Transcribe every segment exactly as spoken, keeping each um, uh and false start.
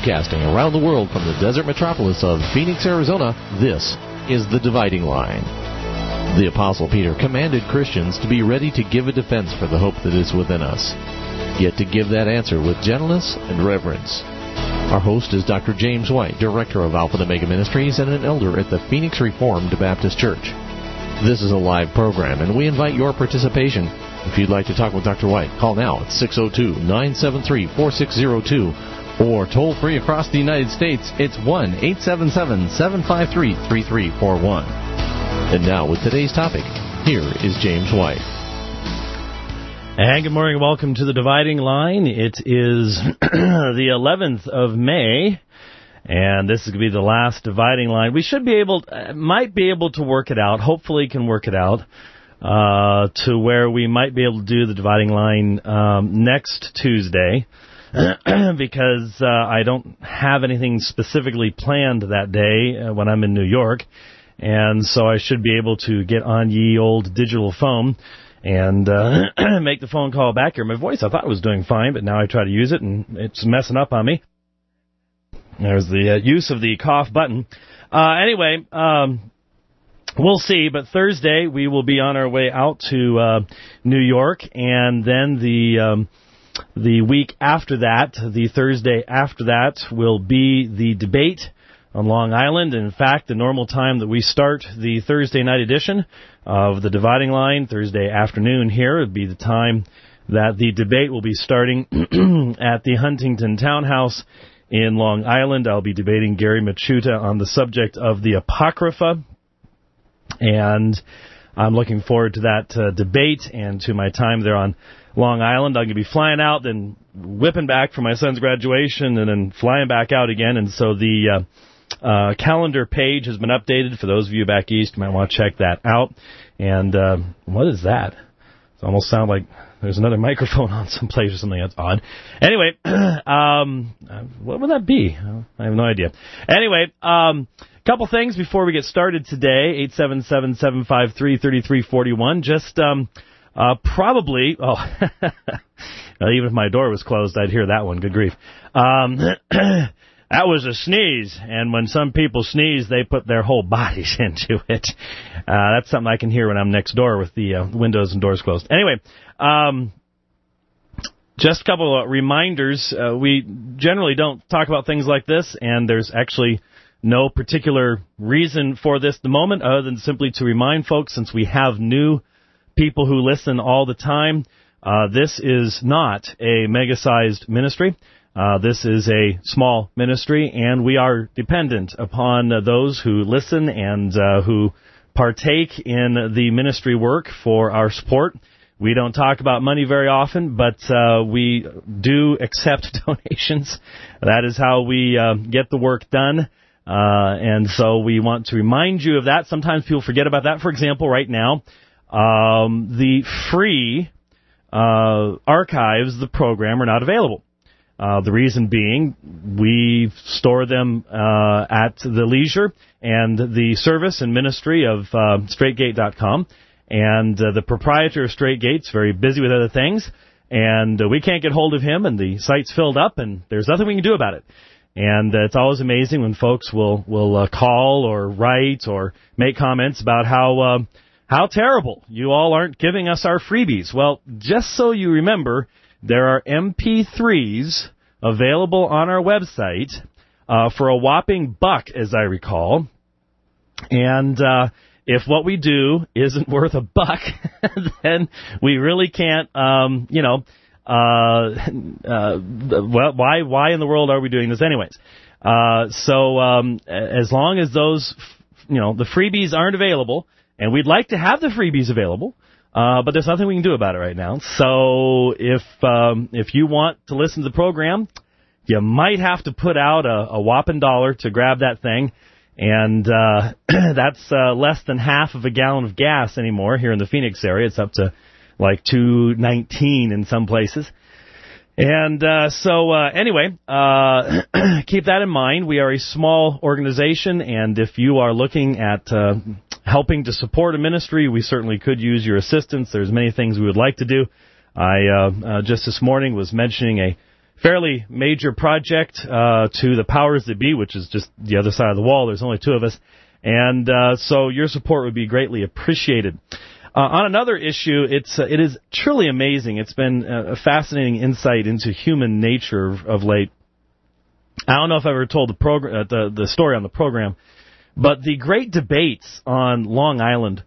Broadcasting around the world from the desert metropolis of Phoenix, Arizona, this is The Dividing Line. The Apostle Peter commanded Christians to be ready to give a defense for the hope that is within us, yet to give that answer with gentleness and reverence. Our host is Doctor James White, Director of Alpha and Omega Ministries and an elder at the Phoenix Reformed Baptist Church. This is a live program, and we invite your participation. If you'd like to talk with Doctor White, call now at six oh two, nine seven three, four six oh two, or toll free across the United States, it's one eight seven seven, seven five three, three three four one. And now, with today's topic, here is James White. And good morning and welcome to The Dividing Line. It is the eleventh of May, and this is going to be the last Dividing Line. We should be able, uh, might be able to work it out, hopefully can work it out, uh, to where we might be able to do the Dividing Line um, next Tuesday, because uh, I don't have anything specifically planned that day uh, when I'm in New York, and so I should be able to get on ye old digital phone and uh, make the phone call back here. My voice, I thought, was doing fine, but now I try to use it, and it's messing up on me. There's the uh, use of the cough button. Uh, anyway, um, we'll see, but Thursday we will be on our way out to uh, New York, and then the um, the week after that, the Thursday after that, will be the debate on Long Island. In fact, the normal time that we start the Thursday night edition of The Dividing Line, Thursday afternoon here, would be the time that the debate will be starting at the Huntington Townhouse in Long Island. I'll be debating Gary Machuta on the subject of the Apocrypha, and I'm looking forward to that uh, debate and to my time there on Long Island. I'm going to be flying out, then whipping back for my son's graduation, and then flying back out again, and so the uh, Uh, calendar page has been updated. For those of you back east, you might want to check that out. And uh, what is that? It almost sounds like there's another microphone on someplace or something. That's odd. Anyway, um, what would that be? I have no idea. Anyway, a um, couple things before we get started today. eight seven seven, seven five three, three three four one. Just um, uh, probably, oh, even if my door was closed, I'd hear that one. Good grief. Um That was a sneeze, and when some people sneeze, they put their whole bodies into it. Uh, that's something I can hear when I'm next door with the uh, windows and doors closed. Anyway, um, just a couple of reminders. Uh, we generally don't talk about things like this, and there's actually no particular reason for this at the moment other than simply to remind folks, since we have new people who listen all the time, uh, this is not a mega-sized ministry. Uh, this is a small ministry, and we are dependent upon uh, those who listen and uh, who partake in the ministry work for our support. We don't talk about money very often, but uh, we do accept donations. That is how we uh, get the work done, uh, and so we want to remind you of that. Sometimes people forget about that. For example, right now, um, the free uh, archives of the program are not available. Uh, the reason being, we store them uh, at the leisure and the service and ministry of uh, Straight Gate dot com, and uh, the proprietor of Straight Gate's very busy with other things, and uh, we can't get hold of him, and the site's filled up, and there's nothing we can do about it. And uh, it's always amazing when folks will will uh, call or write or make comments about how uh, how terrible you all aren't giving us our freebies. Well, just so you remember, there are M P threes available on our website uh, for a whopping buck, as I recall. And uh, if what we do isn't worth a buck, then we really can't, um, you know, uh, uh, well, why why in the world are we doing this anyways? Uh, so um, as long as those, you know, the freebies aren't available, and we'd like to have the freebies available, Uh, but there's nothing we can do about it right now. So if um, if you want to listen to the program, you might have to put out a, a whopping dollar to grab that thing. And uh, that's uh, less than half of a gallon of gas anymore here in the Phoenix area. It's up to like two nineteen in some places. And uh, so uh, anyway, uh, keep that in mind. We are a small organization, and if you are looking at uh, helping to support a ministry, we certainly could use your assistance. There's many things we would like to do. I uh, uh, just this morning was mentioning a fairly major project uh, to the powers that be, which is just the other side of the wall. There's only two of us. And uh, so your support would be greatly appreciated. Uh, on another issue, it's uh, it is truly amazing. It's been a fascinating insight into human nature of, of late. I don't know if I ever told the program, uh, the the story on the program, but the great debates on Long Island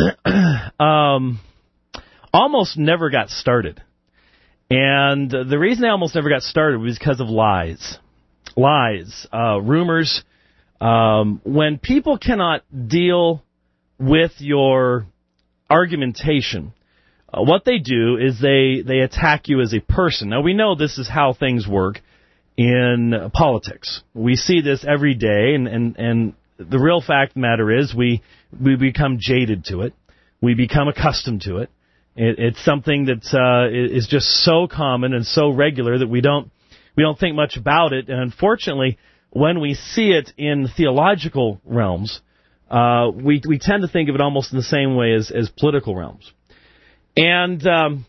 um, almost never got started. And the reason they almost never got started was because of lies. Lies, uh, rumors. Um, when people cannot deal with your argumentation, uh, what they do is they, they attack you as a person. Now, we know this is how things work in politics. We see this every day, and, and, and the real fact of the matter is we, we become jaded to it. We become accustomed to it. It it's something that uh, is just so common and so regular that we don't we don't think much about it. And unfortunately, when we see it in theological realms, uh, we we tend to think of it almost in the same way as, as political realms. And um,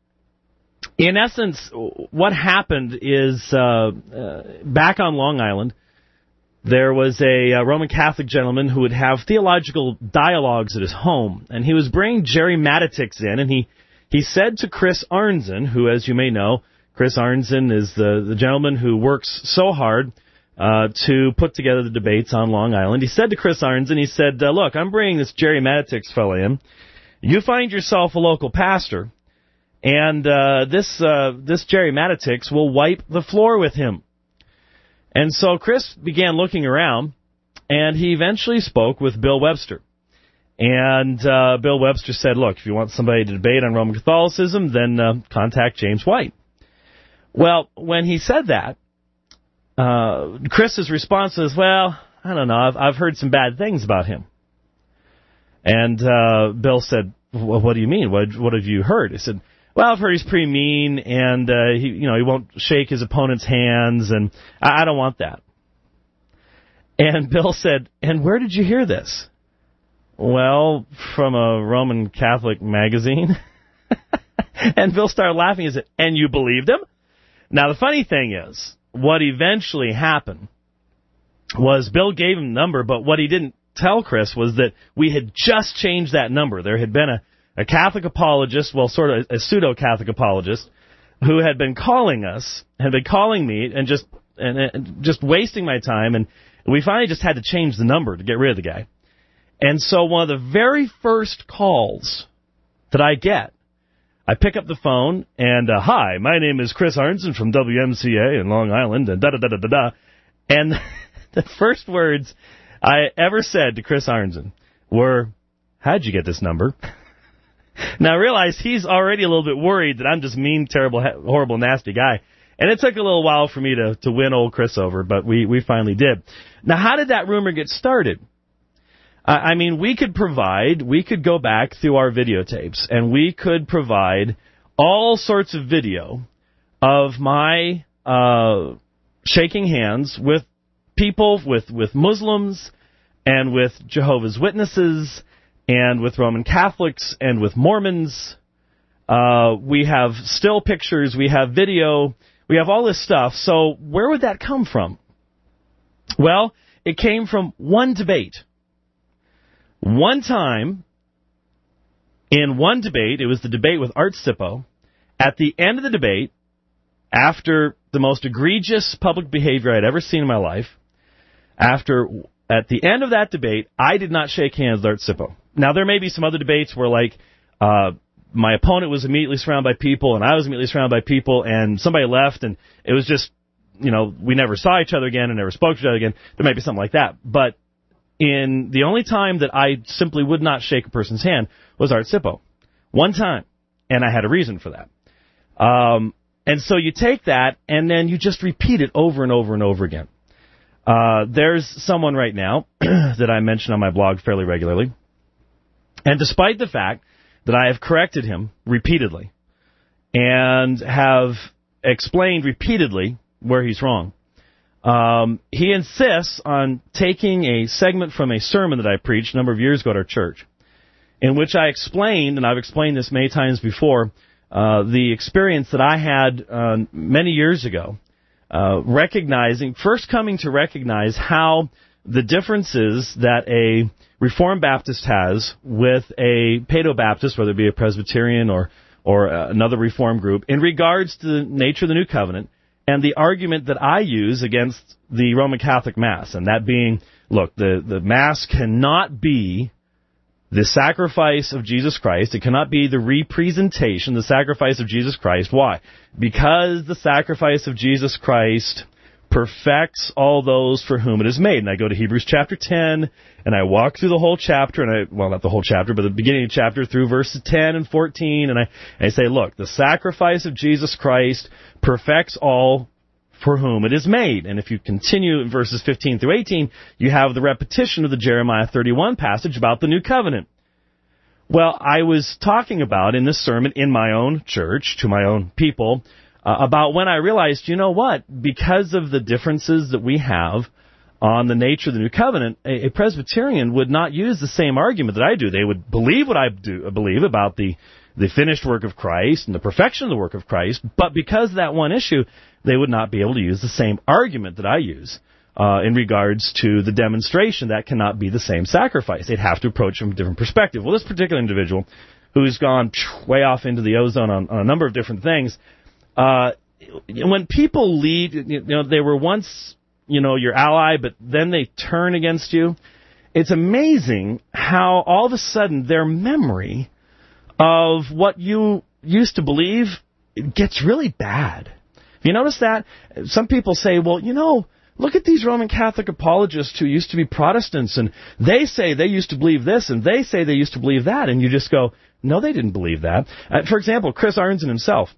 in essence, what happened is uh, uh, back on Long Island, there was a, a Roman Catholic gentleman who would have theological dialogues at his home, and he was bringing Jerry Matetics in, and he, he said to Chris Arnzen, who, as you may know, Chris Arnzen is the, the gentleman who works so hard uh, to put together the debates on Long Island. He said to Chris Arnzen, he said, uh, look, I'm bringing this Jerry Matetics fellow in. You find yourself a local pastor, and uh, this uh, this Jerry Matetics will wipe the floor with him. And so Chris began looking around, and he eventually spoke with Bill Webster. And uh, Bill Webster said, look, if you want somebody to debate on Roman Catholicism, then uh, contact James White. Well, when he said that, uh, Chris's response was, well, I don't know, I've, I've heard some bad things about him. And uh, Bill said, well, what do you mean? What, what have you heard? He said, well, I've heard he's pretty mean, and uh, he, you know, he won't shake his opponent's hands, and I, I don't want that. And Bill said, and where did you hear this? Well, from a Roman Catholic magazine. And Bill started laughing. He said, and you believed him? Now, the funny thing is, what eventually happened was Bill gave him the number, but what he didn't tell Chris was that we had just changed that number. There had been a A Catholic apologist, well, sort of a pseudo-Catholic apologist, who had been calling us, had been calling me, and just and, and just wasting my time, and we finally just had to change the number to get rid of the guy. And so one of the very first calls that I get, I pick up the phone, and, uh, hi, my name is Chris Arnzen from W M C A in Long Island, and da-da-da-da-da-da. And the first words I ever said to Chris Arnzen were, how'd you get this number? Now, I realize he's already a little bit worried that I'm just mean, terrible, horrible, nasty guy. And it took a little while for me to, to win old Chris over, but we, we finally did. Now, how did that rumor get started? I, I mean, we could provide, we could go back through our videotapes, and we could provide all sorts of video of my uh, shaking hands with people, with, with Muslims, and with Jehovah's Witnesses, and with Roman Catholics, and with Mormons. Uh, we have still pictures, we have video, we have all this stuff. So where would that come from? Well, it came from one debate. One time, in one debate, it was the debate with Art Sippo. At the end of the debate, after the most egregious public behavior I'd ever seen in my life, after, at the end of that debate, I did not shake hands with Art Sippo. Now, there may be some other debates where, like, uh, my opponent was immediately surrounded by people, and I was immediately surrounded by people, and somebody left, and it was just, you know, we never saw each other again and never spoke to each other again. There might be something like that. But in the only time that I simply would not shake a person's hand was Art Sippo. One time. And I had a reason for that. Um, and so you take that, and then you just repeat it over and over and over again. Uh, there's someone right now that I mention on my blog fairly regularly. And despite the fact that I have corrected him repeatedly and have explained repeatedly where he's wrong, um, he insists on taking a segment from a sermon that I preached a number of years ago at our church, in which I explained, and I've explained this many times before, uh, the experience that I had uh, many years ago, uh, recognizing, first coming to recognize how the differences that a Reformed Baptist has with a Paedo-Baptist, whether it be a Presbyterian or, or another Reformed group, in regards to the nature of the New Covenant, and the argument that I use against the Roman Catholic Mass, and that being, look, the, the Mass cannot be the sacrifice of Jesus Christ. It cannot be the representation, the sacrifice of Jesus Christ. Why? Because the sacrifice of Jesus Christ perfects all those for whom it is made. And I go to Hebrews chapter ten, and I walk through the whole chapter, and I, well, not the whole chapter, but the beginning of the chapter through verses ten and fourteen, and I, and I say, look, the sacrifice of Jesus Christ perfects all for whom it is made. And if you continue in verses fifteen through eighteen, you have the repetition of the Jeremiah thirty-one passage about the new covenant. Well, I was talking about in this sermon in my own church, to my own people, uh, about when I realized, you know what, because of the differences that we have on the nature of the new covenant, a, a Presbyterian would not use the same argument that I do. They would believe what I do, believe about the the finished work of Christ and the perfection of the work of Christ, but because of that one issue, they would not be able to use the same argument that I use uh, in regards to the demonstration. That cannot be the same sacrifice. They'd have to approach from a different perspective. Well, this particular individual, who's gone way off into the ozone on, on a number of different things, uh, when people lead, you know, they were once, you know, your ally, but then they turn against you. It's amazing how all of a sudden their memory of what you used to believe gets really bad. Have you noticed that? Some people say, well, you know, look at these Roman Catholic apologists who used to be Protestants, and they say they used to believe this, and they say they used to believe that, and you just go, no, they didn't believe that. Uh, for example, Chris Arnzen himself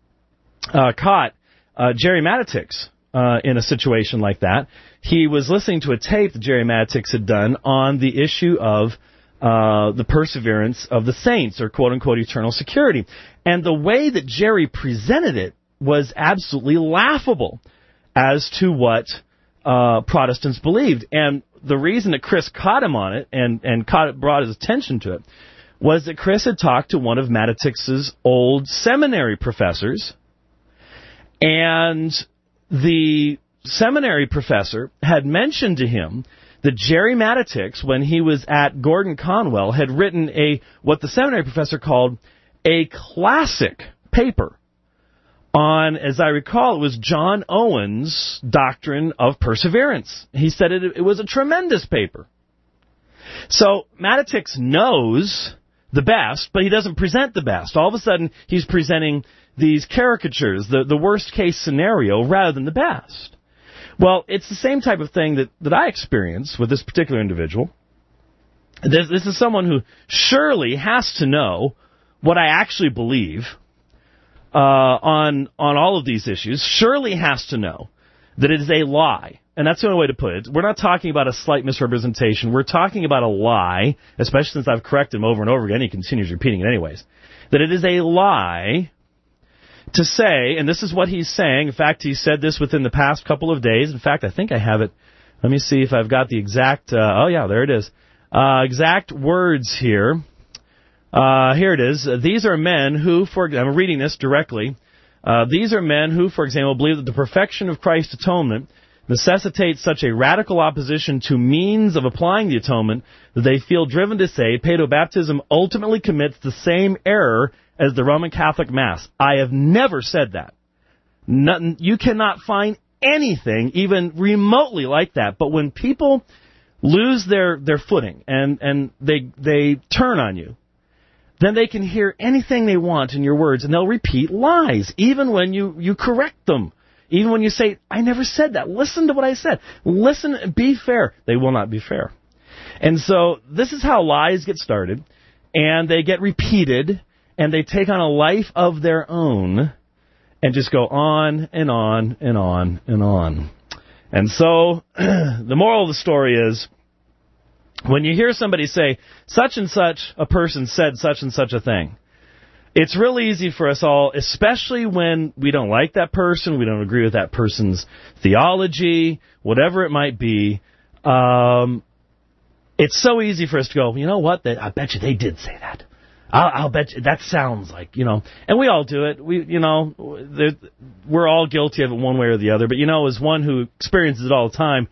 uh, caught uh, Jerry Matitix uh, in a situation like that. He was listening to a tape that Jerry Matitix had done on the issue of Uh, the perseverance of the saints, or quote-unquote eternal security. And the way that Jerry presented it was absolutely laughable as to what uh, Protestants believed. And the reason that Chris caught him on it and, and caught it, brought his attention to it was that Chris had talked to one of Matitix's old seminary professors, and the seminary professor had mentioned to him that Jerry Matitix, when he was at Gordon Conwell, had written a what the seminary professor called a classic paper on, as I recall, it was John Owen's doctrine of perseverance. He said it, it was a tremendous paper. So Matitix knows the best, but he doesn't present the best. All of a sudden, he's presenting these caricatures, the, the worst-case scenario, rather than the best. Well, it's the same type of thing that, that I experienced with this particular individual. This, this is someone who surely has to know what I actually believe uh, on on all of these issues, surely has to know that it is a lie. And that's the only way to put it. We're not talking about a slight misrepresentation. We're talking about a lie, especially since I've corrected him over and over again. He continues repeating it anyways. That it is a lie to say, and this is what he's saying. In fact, he said this within the past couple of days. In fact, I think I have it. Let me see if I've got the exact, uh, oh yeah, there it is. Uh, exact words here. Uh, here it is. These are men who, for I'm reading this directly. Uh, these are men who, for example, believe that the perfection of Christ's atonement necessitates such a radical opposition to means of applying the atonement that they feel driven to say paedobaptism ultimately commits the same error as the Roman Catholic Mass. I have never said that. Nothing, you cannot find anything even remotely like that. But when people lose their, their footing and, and they they turn on you, then they can hear anything they want in your words, and they'll repeat lies, even when you, you correct them. Even when you say, I never said that. Listen to what I said. Listen, be fair. They will not be fair. And so this is how lies get started, and they get repeated, and they take on a life of their own and just go on and on and on and on. And so the moral of the story is, when you hear somebody say, such and such a person said such and such a thing, it's real easy for us all, especially when we don't like that person, we don't agree with that person's theology, whatever it might be. Um, it's so easy for us to go, you know what, I bet you they did say that. I'll, I'll bet you that sounds like, you know, and we all do it. We, you know, we're all guilty of it one way or the other. But, you know, as one who experiences it all the time,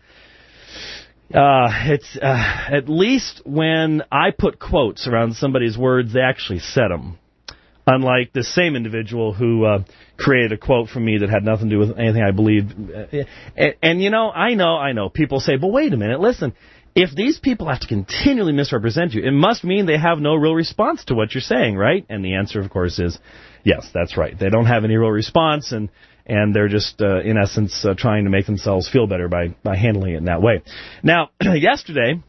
uh, it's uh, at least when I put quotes around somebody's words, they actually said them. Unlike the same individual who uh, created a quote from me that had nothing to do with anything I believed. And, and, you know, I know, I know. People say, but wait a minute, listen. If these people have to continually misrepresent you, it must mean they have no real response to what you're saying, right? And the answer, of course, is yes, that's right. They don't have any real response, and and they're just, uh, in essence, uh, trying to make themselves feel better by, by handling it in that way. Now, yesterday,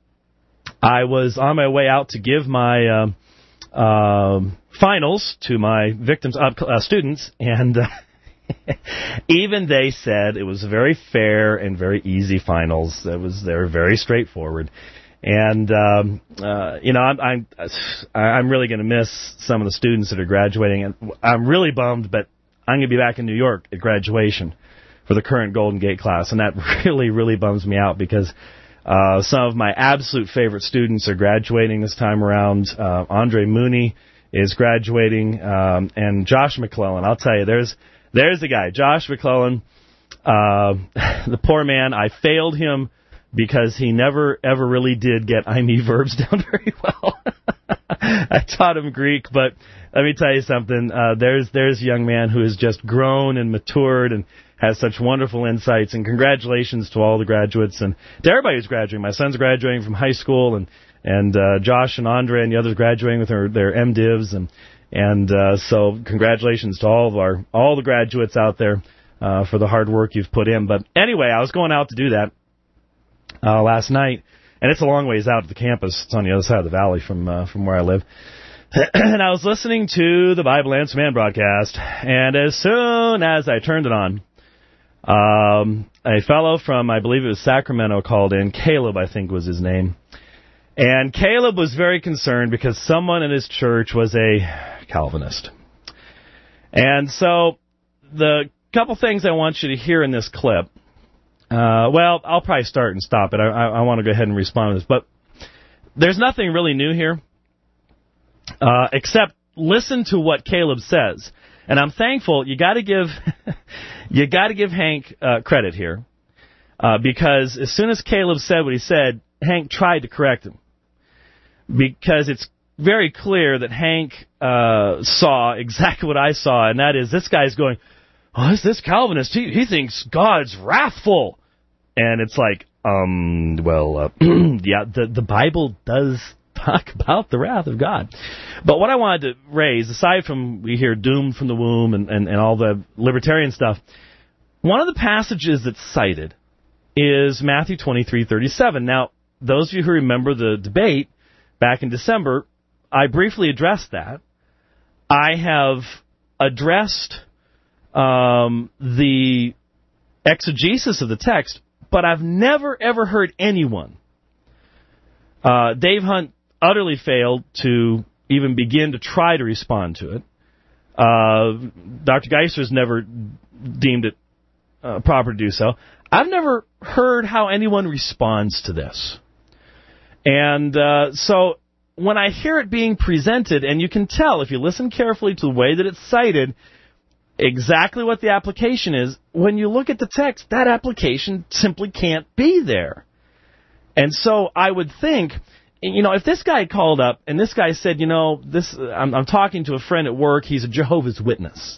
I was on my way out to give my uh, uh, finals to my victims, uh, uh, students, and uh, even they said it was very fair and very easy finals. It was they were very straightforward, and um, uh, you know I'm I'm, I'm really going to miss some of the students that are graduating, and I'm really bummed, but I'm going to be back in New York at graduation for the current Golden Gate class, and that really really bums me out because uh, some of my absolute favorite students are graduating this time around. Uh, Andre Mooney is graduating, um, and Josh McClellan. I'll tell you, there's There's the guy, Josh McClellan, uh, the poor man. I failed him because he never, ever really did get I me verbs down very well. I taught him Greek, but let me tell you something. Uh, there's there's a young man who has just grown and matured and has such wonderful insights. And congratulations to all the graduates and to everybody who's graduating. My son's graduating from high school, and, and uh, Josh and Andre and the others graduating with their, their MDivs, and And uh, so congratulations to all of our all the graduates out there uh, for the hard work you've put in. But anyway, I was going out to do that uh, last night, and it's a long ways out to the campus. It's on the other side of the valley from uh, from where I live. And I was listening to the Bible Answer Man broadcast, and as soon as I turned it on, um, a fellow from, I believe it was Sacramento, called in. Caleb, I think was his name. And Caleb was very concerned because someone in his church was a Calvinist. And so the couple things I want you to hear in this clip, uh, well, I'll probably start and stop it. I, I, I want to go ahead and respond to this. But there's nothing really new here, uh, except listen to what Caleb says. And I'm thankful. You got to give you got to give Hank uh, credit here, uh, because as soon as Caleb said what he said, Hank tried to correct him, because it's very clear that Hank uh, saw exactly what I saw, and that is this guy's going, oh, is this Calvinist? He, he thinks God's wrathful. And it's like, um, well, uh, yeah, the, the Bible does talk about the wrath of God. But what I wanted to raise, aside from we hear doomed from the womb and, and, and all the libertarian stuff, one of the passages that's cited is Matthew twenty-three thirty-seven. Now, those of you who remember the debate back in December, I briefly addressed that. I have addressed um, the exegesis of the text, but I've never, ever heard anyone. Uh, Dave Hunt utterly failed to even begin to try to respond to it. Uh, Doctor Geisler's never deemed it uh, proper to do so. I've never heard how anyone responds to this. And uh, so when I hear it being presented, and you can tell if you listen carefully to the way that it's cited, exactly what the application is, when you look at the text, that application simply can't be there. And so I would think, you know, if this guy called up and this guy said, you know, this I'm, I'm talking to a friend at work, he's a Jehovah's Witness,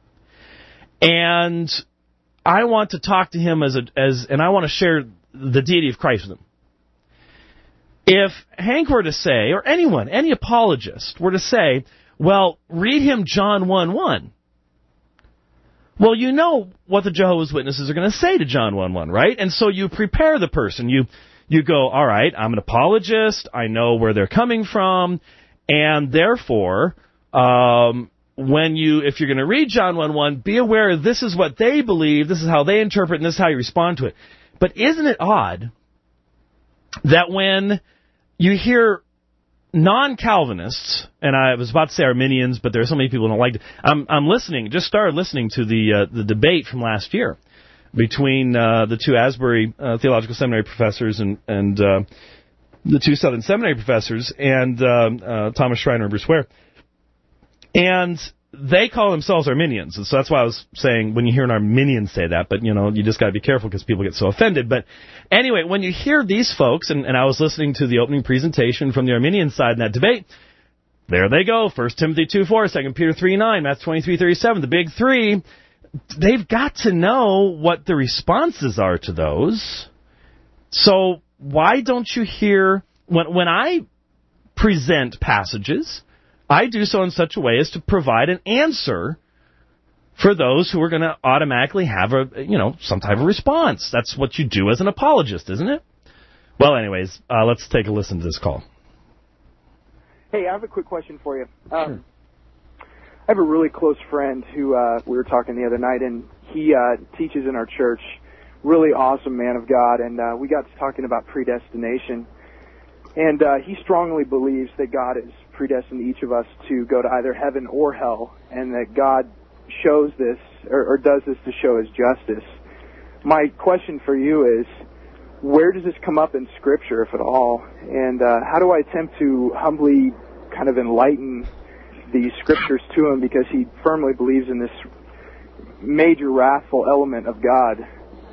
and I want to talk to him as a as, and I want to share the deity of Christ with him. If Hank were to say, or anyone, any apologist were to say, well, read him John one one. Well, you know what the Jehovah's Witnesses are going to say to John one one, right? And so you prepare the person. You you go, all right, I'm an apologist. I know where they're coming from. And therefore, um, when you, if you're going to read John one one, be aware this is what they believe, this is how they interpret, and this is how you respond to it. But isn't it odd that when you hear non-Calvinists, and I was about to say Arminians, but there are so many people who don't like it. I'm, I'm listening, just started listening to the uh, the debate from last year between uh, the two Asbury uh, Theological Seminary professors and, and uh, the two Southern Seminary professors, and um, uh, Thomas Schreiner and Bruce Ware. And they call themselves Arminians, and so that's why I was saying when you hear an Arminian say that, but, you know, you just got to be careful because people get so offended. But anyway, when you hear these folks, and, and I was listening to the opening presentation from the Arminian side in that debate, there they go, First Timothy two four, Second Peter three nine, Matthew twenty-three thirty-seven, the big three. They've got to know what the responses are to those. So why don't you hear, when when I present passages, I do so in such a way as to provide an answer for those who are going to automatically have a, you know, some type of response. That's what you do as an apologist, isn't it? Well, anyways, uh, let's take a listen to this call. Hey, I have a quick question for you. Um, Sure. I have a really close friend who uh, we were talking the other night, and he uh, teaches in our church. Really awesome man of God, and uh, we got to talking about predestination. And uh, he strongly believes that God has predestined each of us to go to either heaven or hell, and that God shows this, or, or does this to show his justice. My question for you is, where does this come up in Scripture, if at all? And uh, how do I attempt to humbly kind of enlighten these Scriptures to him, because he firmly believes in this major wrathful element of God?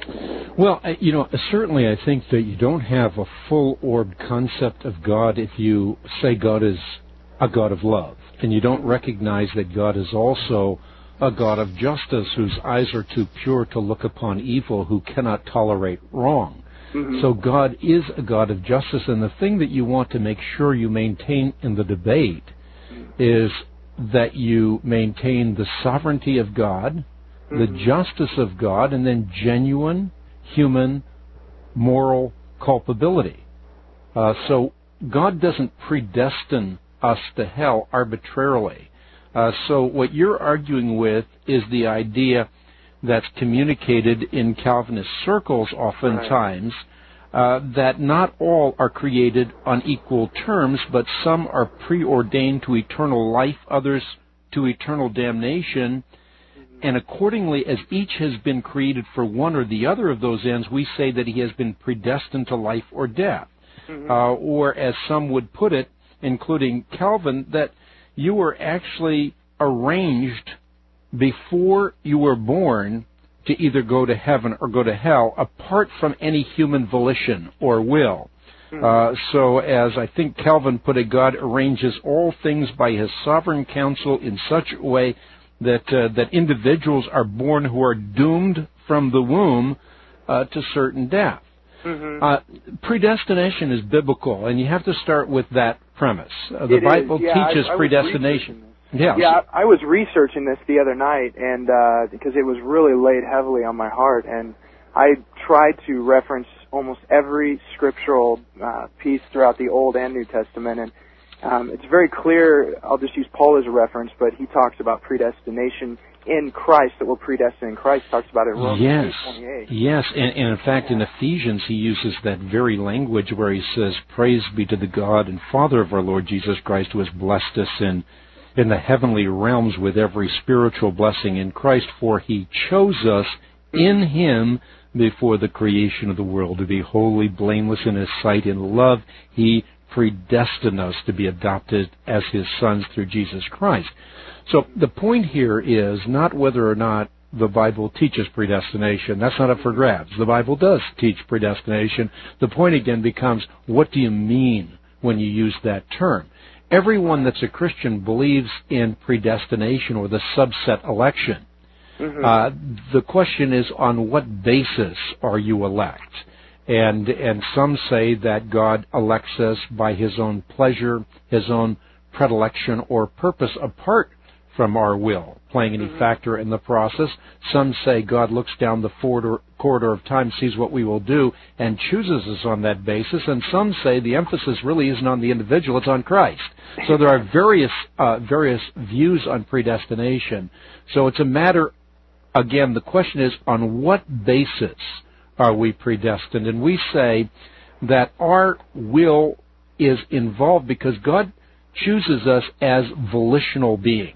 Well, you know, certainly I think that you don't have a full-orbed concept of God if you say God is a God of love, and you don't recognize that God is also a God of justice whose eyes are too pure to look upon evil, who cannot tolerate wrong. Mm-hmm. So God is a God of justice, and the thing that you want to make sure you maintain in the debate is that you maintain the sovereignty of God, the justice of God, and then genuine human moral culpability. Uh, so God doesn't predestine us to hell arbitrarily. Uh, so what you're arguing with is the idea that's communicated in Calvinist circles oftentimes, uh, that not all are created on equal terms, but some are preordained to eternal life, others to eternal damnation. And accordingly, as each has been created for one or the other of those ends, we say that he has been predestined to life or death. Mm-hmm. Uh, or as some would put it, including Calvin, that you were actually arranged before you were born to either go to heaven or go to hell, apart from any human volition or will. Mm-hmm. Uh, so as I think Calvin put it, God arranges all things by his sovereign counsel in such a way that uh, that individuals are born who are doomed from the womb uh, to certain death. Mm-hmm. Uh, predestination is biblical, and you have to start with that premise. Uh, the it Bible yeah, teaches I, I predestination. Yeah, yeah. I was researching this the other night, and uh, because it was really laid heavily on my heart, and I tried to reference almost every scriptural uh, piece throughout the Old and New Testament, and Um, it's very clear. I'll just use Paul as a reference, but he talks about predestination in Christ, that we're predestined in Christ. Talks about it in Romans yes. eight twenty-eight. Yes, and, and in fact in Ephesians he uses that very language where he says, "Praise be to the God and Father of our Lord Jesus Christ, who has blessed us in, in the heavenly realms with every spiritual blessing in Christ, for he chose us in him before the creation of the world to be holy, blameless in his sight. In love he predestined us to be adopted as his sons through Jesus Christ." So the point here is not whether or not the Bible teaches predestination. That's not up for grabs. The Bible does teach predestination. The point again becomes, what do you mean when you use that term? Everyone that's a Christian believes in predestination or the subset election. Mm-hmm. Uh, the question is, on what basis are you elect? And and some say that God elects us by his own pleasure, his own predilection or purpose apart from our will, playing any mm-hmm. factor in the process. Some say God looks down the corridor, corridor of time, sees what we will do, and chooses us on that basis. And some say the emphasis really isn't on the individual, it's on Christ. So there are various uh, various views on predestination. So it's a matter, again, the question is, on what basis are we predestined? And we say that our will is involved because God chooses us as volitional beings.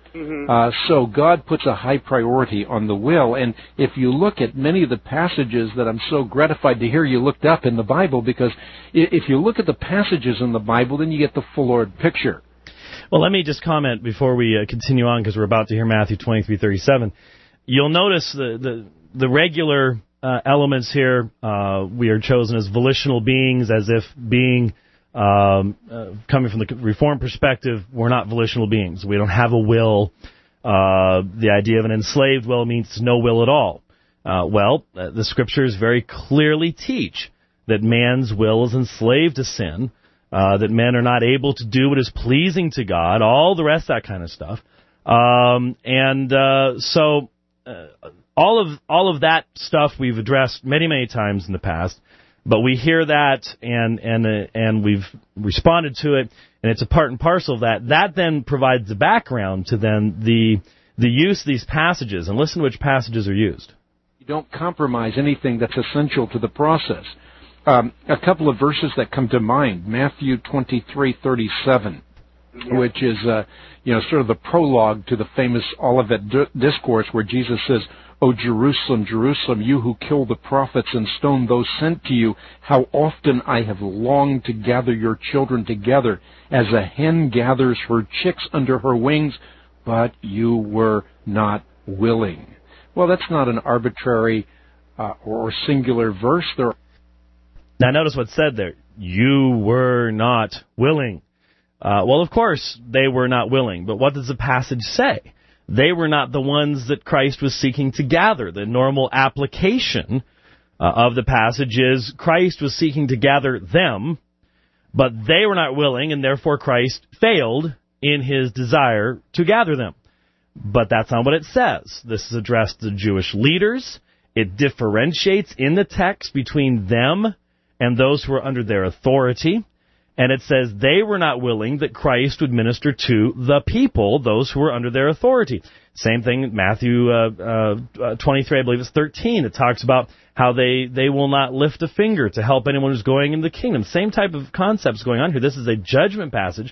Mm-hmm. Uh, so God puts a high priority on the will. And if you look at many of the passages that I'm so gratified to hear you looked up in the Bible, because if you look at the passages in the Bible, then you get the full-ordered picture. Well, let me just comment before we uh, continue on, because we're about to hear Matthew twenty-three thirty-seven. You'll notice the, the, the regular uh, elements here. Uh, we are chosen as volitional beings, as if being... Um, uh, coming from the Reformed perspective, we're not volitional beings. We don't have a will. Uh, the idea of an enslaved will means no will at all. Uh, well, uh, the Scriptures very clearly teach that man's will is enslaved to sin, uh, that men are not able to do what is pleasing to God, all the rest of that kind of stuff. Um, and uh, so uh, all of all of that stuff we've addressed many, many times in the past. But we hear that, and and uh, and we've responded to it, and it's a part and parcel of that. That then provides the background to then the the use of these passages, and listen to which passages are used. You don't compromise anything that's essential to the process. Um, a couple of verses that come to mind: Matthew twenty-three thirty-seven, yeah. which is uh, you know sort of the prologue to the famous Olivet d- discourse, where Jesus says, "O Jerusalem, Jerusalem, you who kill the prophets and stone those sent to you, how often I have longed to gather your children together, as a hen gathers her chicks under her wings, but you were not willing." Well, that's not an arbitrary uh, or singular verse. There. Now, notice what's said there. You were not willing. Uh, well, of course, they were not willing. But what does the passage say? They were not the ones that Christ was seeking to gather. The normal application uh, of the passage is Christ was seeking to gather them, but they were not willing, and therefore Christ failed in his desire to gather them. But that's not what it says. This is addressed to Jewish leaders. It differentiates in the text between them and those who are under their authority. And it says they were not willing that Christ would minister to the people, those who were under their authority. Same thing, Matthew uh, uh, twenty-three, I believe it's thirteen. It talks about how they, they will not lift a finger to help anyone who's going into the kingdom. Same type of concepts going on here. This is a judgment passage.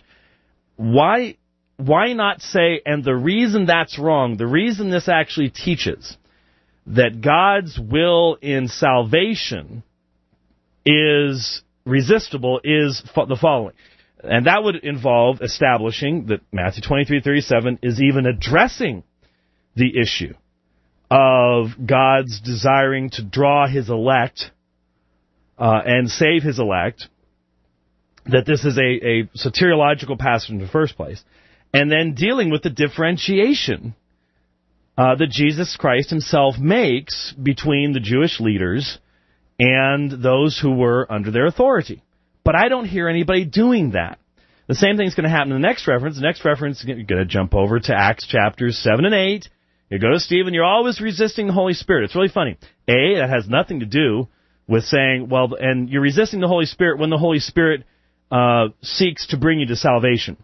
Why, why not say, and the reason that's wrong, the reason this actually teaches that God's will in salvation is resistible is the following. And that would involve establishing that Matthew twenty-three thirty-seven is even addressing the issue of God's desiring to draw his elect uh, and save his elect, that this is a, a soteriological passage in the first place, and then dealing with the differentiation uh, that Jesus Christ himself makes between the Jewish leaders and those who were under their authority. But I don't hear anybody doing that. The same thing's going to happen in the next reference. The next reference, you're going to jump over to Acts chapters seven and eight. You go to Stephen, you're always resisting the Holy Spirit. It's really funny. A, that has nothing to do with saying, well, and you're resisting the Holy Spirit when the Holy Spirit uh, seeks to bring you to salvation.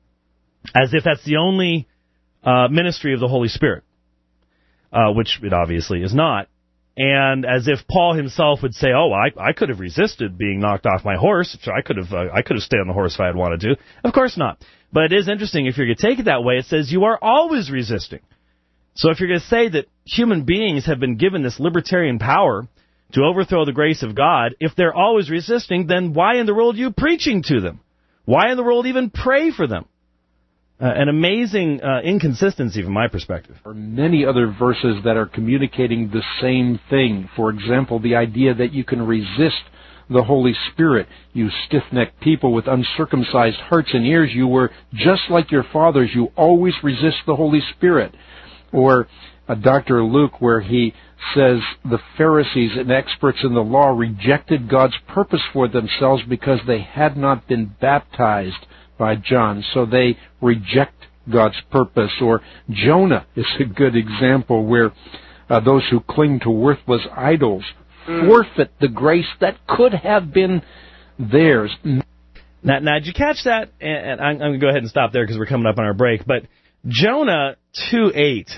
As if that's the only uh, ministry of the Holy Spirit, uh, which it obviously is not. And as if Paul himself would say, "Oh, I, I could have resisted being knocked off my horse. So I could have uh, I could have stayed on the horse if I had wanted to." Of course not. But it is interesting if you're going to take it that way. It says you are always resisting. So if you're going to say that human beings have been given this libertarian power to overthrow the grace of God, if they're always resisting, then why in the world are you preaching to them? Why in the world even pray for them? Uh, an amazing uh, inconsistency from my perspective. There are many other verses that are communicating the same thing. For example, the idea that you can resist the Holy Spirit. You stiff-necked people with uncircumcised hearts and ears, you were just like your fathers. You always resist the Holy Spirit. Or uh, Doctor Luke, where he says the Pharisees and experts in the law rejected God's purpose for themselves because they had not been baptized by John, so they reject God's purpose. Or Jonah is a good example where uh, those who cling to worthless idols mm. forfeit the grace that could have been theirs. Now, now did you catch that? And I'm, I'm going to go ahead and stop there because we're coming up on our break. But Jonah two eight,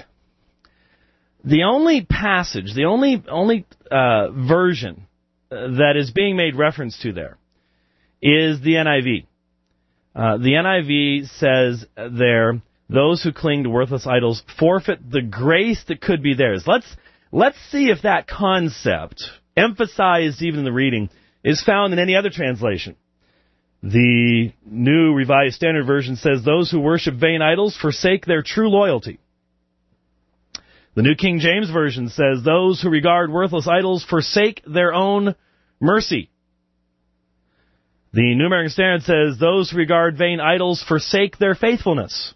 the only passage, the only only uh, version uh, that is being made reference to there is the N I V. Uh, the N I V says there, those who cling to worthless idols forfeit the grace that could be theirs. Let's let's see if that concept, emphasized even in the reading, is found in any other translation. The New Revised Standard Version says, those who worship vain idols forsake their true loyalty. The New King James Version says, those who regard worthless idols forsake their own mercy. The New American Standard says, those who regard vain idols forsake their faithfulness.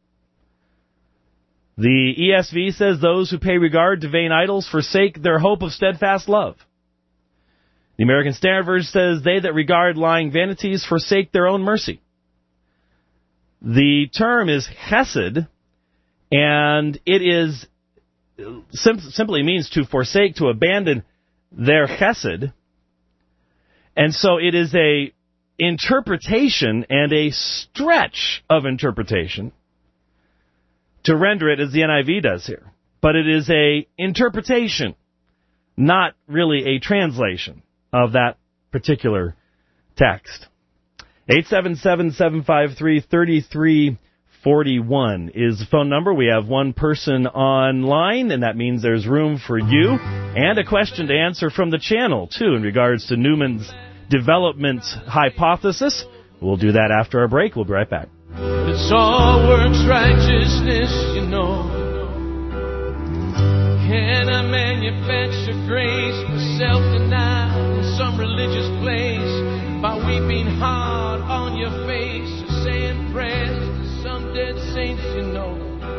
The E S V says, those who pay regard to vain idols forsake their hope of steadfast love. The American Standard Version says, they that regard lying vanities forsake their own mercy. The term is chesed, and it is sim- simply means to forsake, to abandon their chesed. And so it is a interpretation and a stretch of interpretation to render it as the N I V does here. But it is a interpretation, not really a translation of that particular text. eight seven seven, seven five three, three three four one is the phone number. We have one person online, and that means there's room for you, and a question to answer from the channel, too, in regards to Newman's development hypothesis. We'll do that after our break. We'll be right back. It's all works righteousness, you know. Can I manufacture grace for self-denial in some religious place by weeping hard on your face or saying prayers to some dead saints, you know?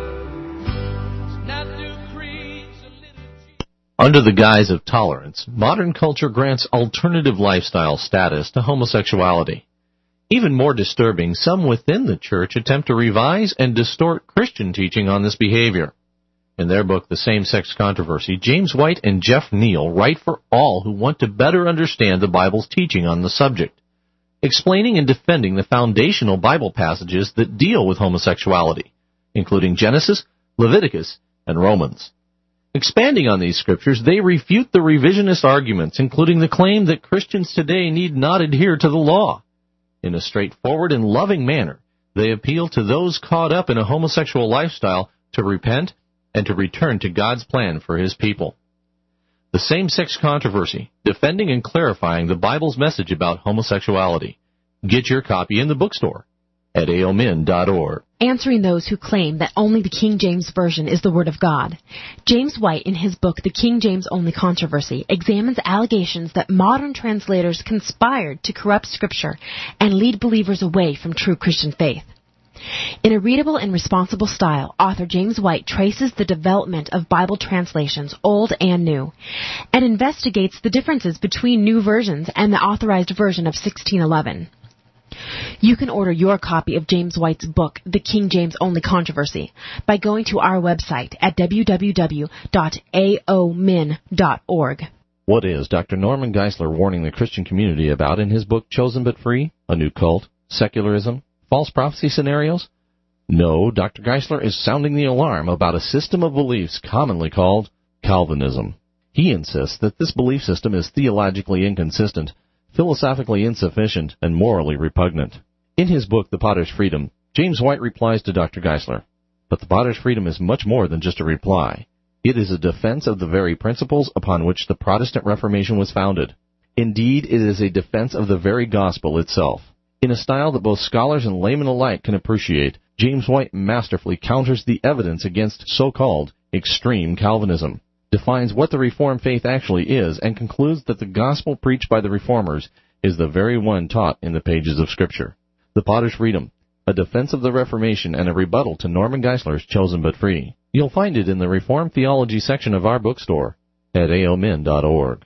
It's not through creeds or liturgy. Under the guise of tolerance, modern culture grants alternative lifestyle status to homosexuality. Even more disturbing, some within the church attempt to revise and distort Christian teaching on this behavior. In their book, The Same-Sex Controversy, James White and Jeff Neal write for all who want to better understand the Bible's teaching on the subject, explaining and defending the foundational Bible passages that deal with homosexuality, including Genesis, Leviticus, and Romans. Expanding on these scriptures, they refute the revisionist arguments, including the claim that Christians today need not adhere to the law. In a straightforward and loving manner, they appeal to those caught up in a homosexual lifestyle to repent and to return to God's plan for His people. The Same-Sex Controversy, defending and clarifying the Bible's message about homosexuality. Get your copy in the bookstore at A O Min dot org. Answering those who claim that only the King James Version is the Word of God. James White, in his book, The King James Only Controversy, examines allegations that modern translators conspired to corrupt Scripture and lead believers away from true Christian faith. In a readable and responsible style, author James White traces the development of Bible translations, old and new, and investigates the differences between new versions and the authorized version of sixteen eleven. You can order your copy of James White's book, The King James Only Controversy, by going to our website at w w w dot A O Min dot org. What is Doctor Norman Geisler warning the Christian community about in his book Chosen But Free? A New Cult? Secularism? False prophecy scenarios? No, Doctor Geisler is sounding the alarm about a system of beliefs commonly called Calvinism. He insists that this belief system is theologically inconsistent, philosophically insufficient, and morally repugnant. In his book, The Potter's Freedom, James White replies to Doctor Geisler, but the Potter's Freedom is much more than just a reply. It is a defense of the very principles upon which the Protestant Reformation was founded. Indeed, it is a defense of the very gospel itself. In a style that both scholars and laymen alike can appreciate, James White masterfully counters the evidence against so-called extreme Calvinism, defines what the Reformed faith actually is, and concludes that the gospel preached by the Reformers is the very one taught in the pages of Scripture. The Potter's Freedom, a defense of the Reformation and a rebuttal to Norman Geisler's Chosen But Free. You'll find it in the Reformed Theology section of our bookstore at A O Min dot org.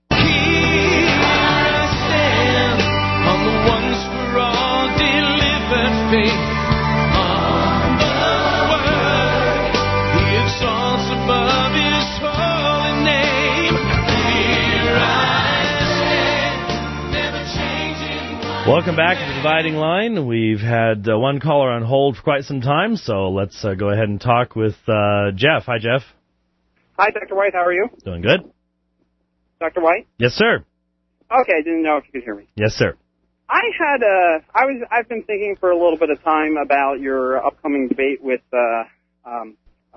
Welcome back to the Dividing Line. We've had uh, one caller on hold for quite some time, so let's uh, go ahead and talk with uh, Jeff. Hi, Jeff. Hi, Doctor White. How are you? Doing good. Doctor White? Yes, sir. Okay, I didn't know if you could hear me. Yes, sir. I had a, I was, I've been thinking for a little bit of time about your upcoming debate with, uh, um, uh,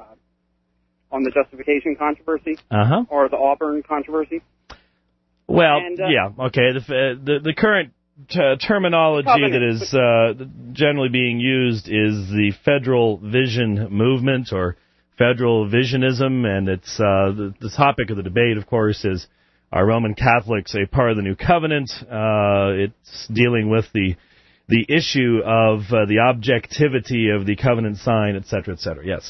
on the justification controversy, uh-huh. or the Auburn controversy. Well, and, uh, yeah, okay. The the, the current t- terminology covenant. that is uh, generally being used is the Federal Vision Movement or Federal Visionism, and it's uh, the, the topic of the debate, of course, is are Roman Catholics a part of the New Covenant? Uh, it's dealing with the the issue of uh, the objectivity of the covenant sign, et cetera, et cetera. Yes.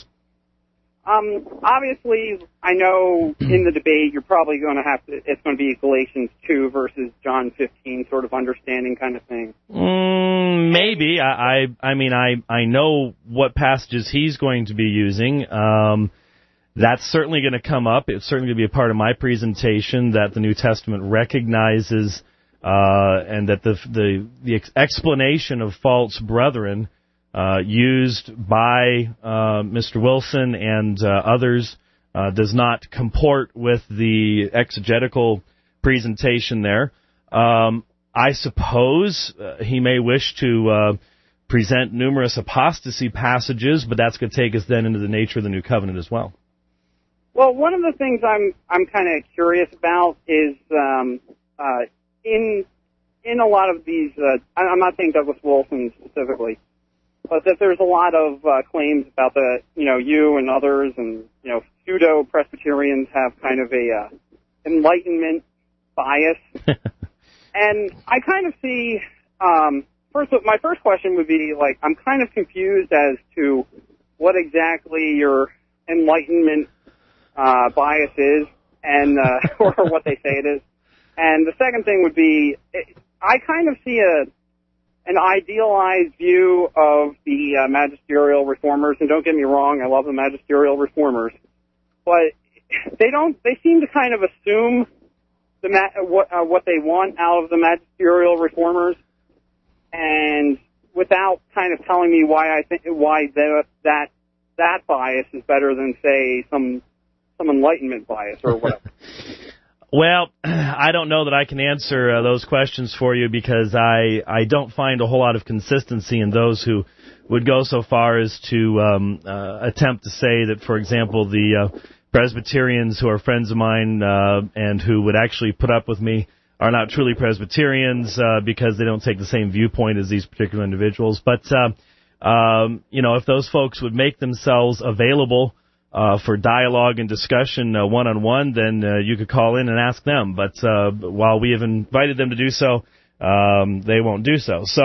Um, obviously, I know in the debate you're probably going to have to, it's going to be Galatians two versus John fifteen sort of understanding kind of thing. Mm, maybe. I, I I mean, I, I know what passages he's going to be using. Um, that's certainly going to come up. It's certainly going to be a part of my presentation that the New Testament recognizes uh, and that the, the, the ex- explanation of false brethren Uh, used by uh, Mister Wilson and uh, others uh, does not comport with the exegetical presentation there. Um, I suppose uh, he may wish to uh, present numerous apostasy passages, but that's going to take us then into the nature of the New Covenant as well. Well, one of the things I'm I'm kind of curious about is um, uh, in in a lot of these. Uh, I'm not saying Douglas Wilson specifically. But that there's a lot of uh, claims about the, you know, you and others and, you know, pseudo-Presbyterians have kind of a uh, Enlightenment bias. And I kind of see, um, first, my first question would be, like, I'm kind of confused as to what exactly your Enlightenment uh, bias is and uh, or what they say it is. And the second thing would be, it, I kind of see a an idealized view of the uh, magisterial reformers, and don't get me wrong, I love the magisterial reformers, but they don't. They seem to kind of assume the ma- what uh, what they want out of the magisterial reformers, and without kind of telling me why I think why that that that bias is better than say some some Enlightenment bias or whatever. Well, I don't know that I can answer uh, those questions for you because I, I don't find a whole lot of consistency in those who would go so far as to um, uh, attempt to say that, for example, the uh, Presbyterians who are friends of mine uh, and who would actually put up with me are not truly Presbyterians uh, because they don't take the same viewpoint as these particular individuals. But, uh, um, you know, if those folks would make themselves available Uh, for dialogue and discussion uh, one-on-one, then uh, you could call in and ask them. But uh, while we have invited them to do so, um, they won't do so. So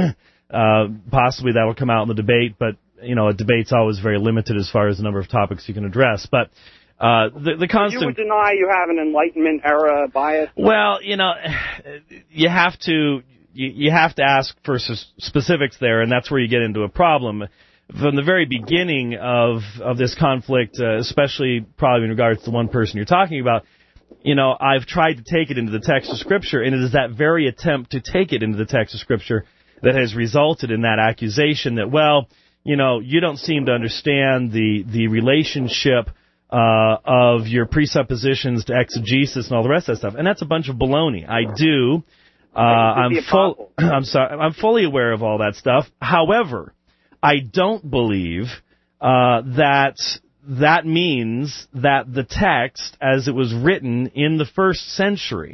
uh, possibly that will come out in the debate, but, you know, a debate's always very limited as far as the number of topics you can address. But uh, the, the constant... You would deny you have an Enlightenment era bias? Well, you know, you have to you, you have to ask for s- specifics there, and that's where you get into a problem. From the very beginning of, of this conflict, uh, especially probably in regards to the one person you're talking about, you know, I've tried to take it into the text of Scripture, and it is that very attempt to take it into the text of Scripture that has resulted in that accusation that, well, you know, you don't seem to understand the, the relationship uh, of your presuppositions to exegesis and all the rest of that stuff. And that's a bunch of baloney. I do. Uh, I'm full. I'm sorry. I'm fully aware of all that stuff. However, I don't believe uh, that that means that the text, as it was written in the first century,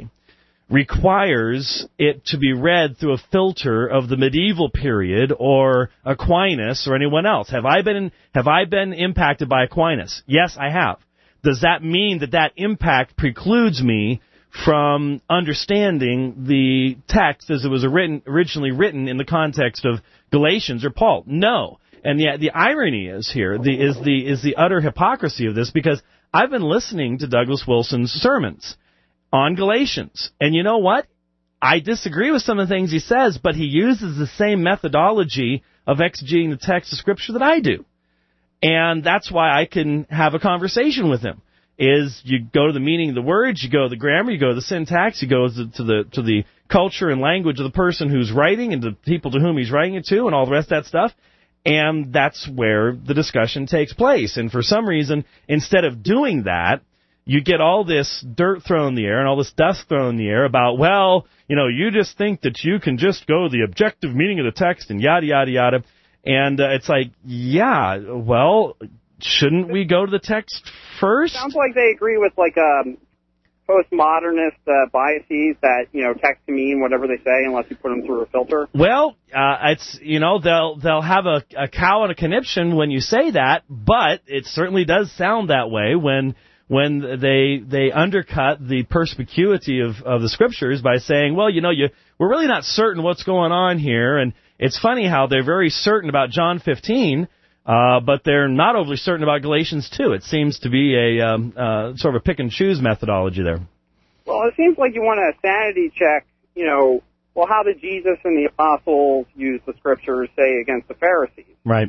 requires it to be read through a filter of the medieval period or Aquinas or anyone else. Have I been have I been impacted by Aquinas? Yes, I have. Does that mean that that impact precludes me from understanding the text as it was written, originally written in the context of Galatians or Paul? No. And the the irony is here the, is the is the utter hypocrisy of this, because I've been listening to Douglas Wilson's sermons on Galatians, and you know what? I disagree with some of the things he says, but he uses the same methodology of exegeting the text of Scripture that I do, and that's why I can have a conversation with him. Is you go to the meaning of the words, you go to the grammar, you go to the syntax, you go to, to the to the culture and language of the person who's writing and the people to whom he's writing it to, and all the rest of that stuff. And that's where the discussion takes place. And for some reason, instead of doing that, you get all this dirt thrown in the air and all this dust thrown in the air about, well, you know, you just think that you can just go the objective meaning of the text and yada, yada, yada. And uh, it's like, yeah, well, shouldn't we go to the text first? Sounds like they agree with, like, um, postmodernist uh, biases that, you know, text can mean whatever they say unless you put them through a filter. Well, uh, it's, you know, they'll they'll have a, a cow and a conniption when you say that, but it certainly does sound that way when when they they undercut the perspicuity of, of the Scriptures by saying, well, you know, you we're really not certain what's going on here. And it's funny how they're very certain about John fifteen, Uh, but they're not overly certain about Galatians two. It seems to be a um, uh, sort of a pick-and-choose methodology there. Well, it seems like you want a sanity check, you know, well, how did Jesus and the apostles use the Scriptures, say, against the Pharisees? Right.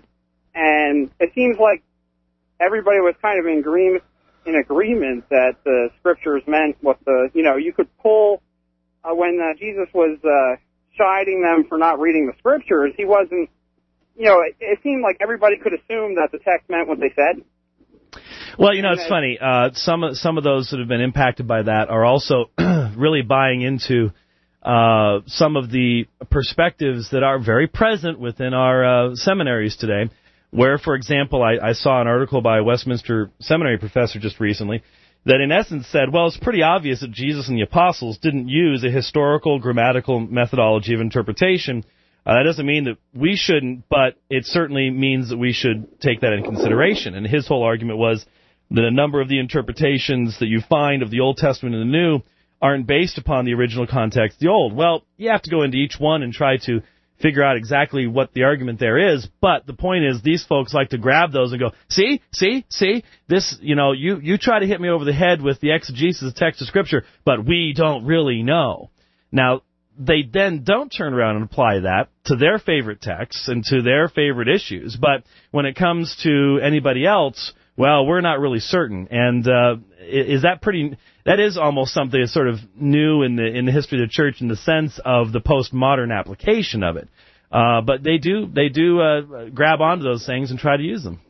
And it seems like everybody was kind of in agreement, in agreement that the Scriptures meant what the, you know, you could pull, uh, when uh, Jesus was uh, chiding them for not reading the Scriptures, he wasn't, you know, it, it seemed like everybody could assume that the text meant what they said. Well, you know, it's funny. Uh, some of some of those that have been impacted by that are also really buying into uh, some of the perspectives that are very present within our uh, seminaries today. Where, for example, I, I saw an article by a Westminster Seminary professor just recently that in essence said, well, it's pretty obvious that Jesus and the apostles didn't use a historical, grammatical methodology of interpretation. Uh, that doesn't mean that we shouldn't, but it certainly means that we should take that into consideration. And his whole argument was that a number of the interpretations that you find of the Old Testament and the New aren't based upon the original context of the Old. Well, you have to go into each one and try to figure out exactly what the argument there is, but the point is these folks like to grab those and go, see, see, see, this, you know, you, you try to hit me over the head with the exegesis of text of Scripture, but we don't really know. Now, they then don't turn around and apply that to their favorite texts and to their favorite issues. But when it comes to anybody else, well, we're not really certain. And uh, is that pretty? That is almost something that's sort of new in the in the history of the church in the sense of the postmodern application of it. Uh, but they do they do uh, grab onto those things and try to use them.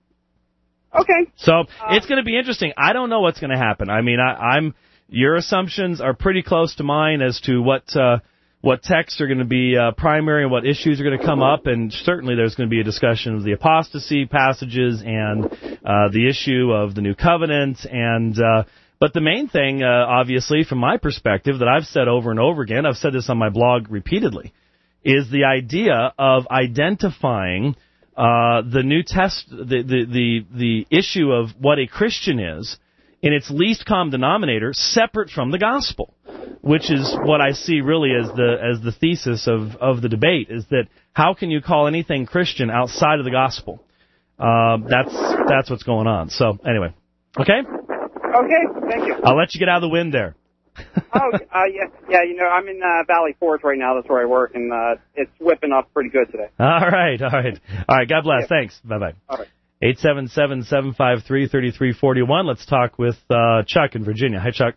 Okay. So um, it's going to be interesting. I don't know what's going to happen. I mean, I, I'm. Your assumptions are pretty close to mine as to what uh, what texts are going to be uh, primary and what issues are going to come up, and certainly there's going to be a discussion of the apostasy passages and uh, the issue of the New Covenant. And uh, but the main thing, uh, obviously, from my perspective, that I've said over and over again, I've said this on my blog repeatedly, is the idea of identifying uh, the New Test, the, the the the issue of what a Christian is in its least common denominator, separate from the gospel, which is what I see really as the as the thesis of, of the debate, is that how can you call anything Christian outside of the gospel? Uh, that's that's what's going on. So anyway, okay? Okay, thank you. I'll let you get out of the wind there. oh, uh, yeah, yeah, you know, I'm in uh, Valley Forge right now. That's where I work, and uh, it's whipping up pretty good today. All right, all right. All right, God bless. Yeah. Thanks. Bye-bye. All right. eight seven seven, seven five three, three three four one. Let's talk with uh, Chuck in Virginia. Hi, Chuck.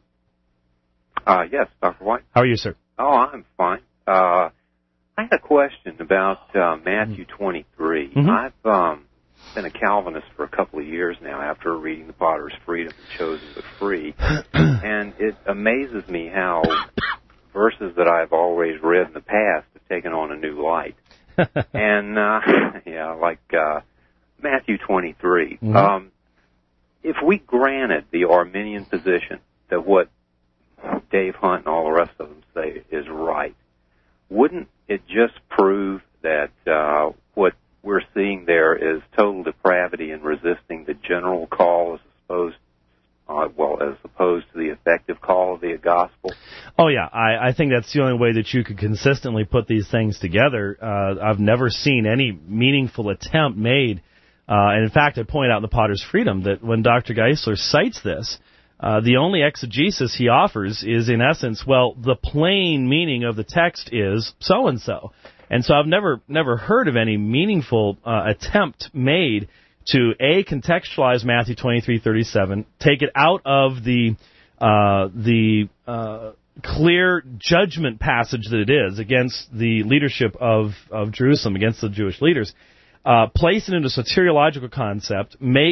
Uh, yes, Doctor White. How are you, sir? Oh, I'm fine. Uh, I had a question about uh, Matthew twenty-three. Mm-hmm. I've um, been a Calvinist for a couple of years now after reading The Potter's Freedom and Chosen but Free, and it amazes me how verses that I've always read in the past have taken on a new light. and, uh, yeah, like... Uh, Matthew twenty-three. Mm-hmm. Um, if we granted the Arminian position that what Dave Hunt and all the rest of them say is right, wouldn't it just prove that uh, what we're seeing there is total depravity and resisting the general call as opposed, uh, well, as opposed to the effective call of the gospel? Oh, yeah. I, I think that's the only way that you could consistently put these things together. Uh, I've never seen any meaningful attempt made. Uh, and in fact, I point out in The Potter's Freedom that when Doctor Geisler cites this, uh, the only exegesis he offers is, in essence, well, the plain meaning of the text is so-and-so. And so I've never never heard of any meaningful uh, attempt made to, A, contextualize Matthew twenty-three thirty-seven, take it out of the uh, the uh, clear judgment passage that it is against the leadership of, of Jerusalem, against the Jewish leaders, Uh, place it into a soteriological concept, make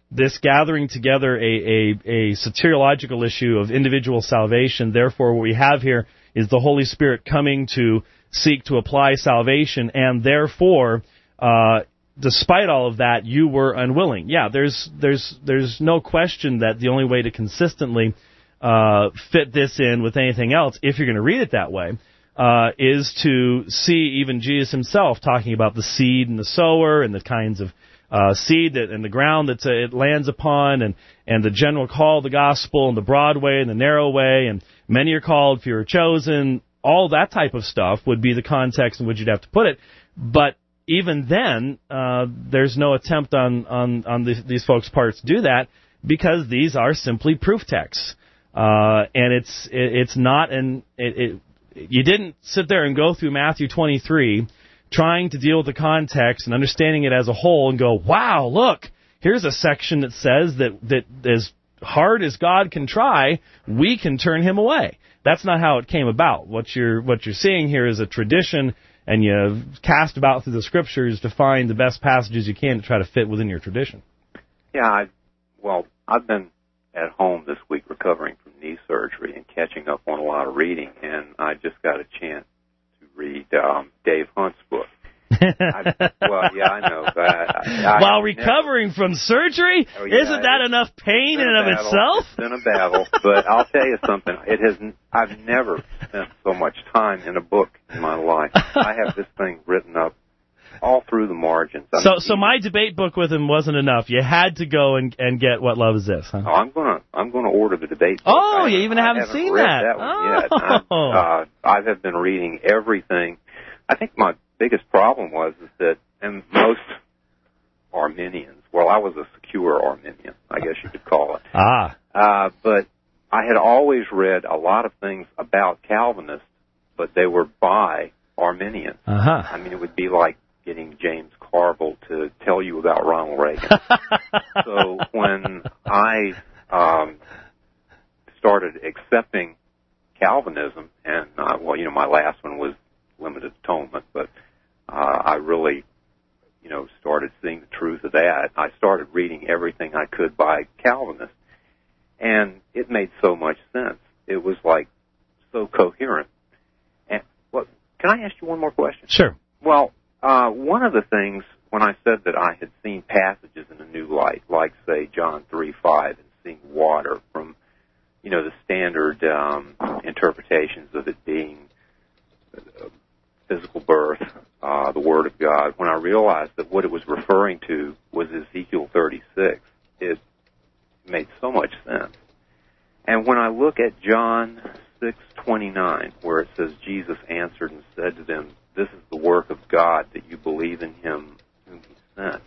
this gathering together a, a, a soteriological issue of individual salvation. Therefore, what we have here is the Holy Spirit coming to seek to apply salvation, and therefore, uh, despite all of that, you were unwilling. Yeah, there's there's there's no question that the only way to consistently uh, fit this in with anything else, if you're going to read it that way, uh, is to see even Jesus himself talking about the seed and the sower and the kinds of uh, seed that and the ground that uh, it lands upon, and, and the general call of the gospel, and the broad way and the narrow way, and many are called, few are chosen. All that type of stuff would be the context in which you'd have to put it. But even then, uh, there's no attempt on, on, on the, these folks' parts to do that, because these are simply proof texts. Uh, and it's it, it's not an... It, it, you didn't sit there and go through Matthew twenty-three trying to deal with the context and understanding it as a whole and go, wow, look, here's a section that says that, that as hard as God can try, we can turn him away. That's not how it came about. What you're what you're seeing here is a tradition, and you cast about through the Scriptures to find the best passages you can to try to fit within your tradition. Yeah, I, well, I've been at home this week recovering from knee surgery and catching up on a lot of reading, and I just got a chance to read um, Dave Hunt's book. I, well, yeah, I know. But I, I, While I recovering never, from surgery, oh, yeah, isn't that enough pain in and of battle. itself? It's been a battle, but I'll tell you something. It has. I've never spent so much time in a book in my life. I have this thing written up all through the margins. I so, mean, so my debate book with him wasn't enough. You had to go and, and get What Love Is This, huh? Oh, I'm gonna I'm gonna order the debate book. Oh, I you even I haven't, haven't seen read that? that one oh. yet. I, uh, I have been reading everything. I think my biggest problem was is that, and most Arminians, well, I was a secure Arminian, I guess you could call it. Ah. Uh, but I had always read a lot of things about Calvinists, but they were by Arminians. Uh-huh. I mean, it would be like getting James Carville to tell you about Ronald Reagan. So when I um, started accepting Calvinism, and, uh, well, you know, my last one was Limited Atonement, but uh, I really, you know, started seeing the truth of that. I started reading everything I could by Calvinists, and it made so much sense. It was, like, so coherent. And, well, can I ask you one more question? Sure. Well, uh, one of the things, when I said that I had seen passages in a new light, like, say, John three five, and seeing water from, you know, the standard um, interpretations of it being uh, physical birth, uh, the Word of God, when I realized that what it was referring to was Ezekiel thirty-six, it made so much sense. And when I look at John six twenty-nine, where it says, Jesus answered and said to them, this is the work of God, that you believe in him whom he sent,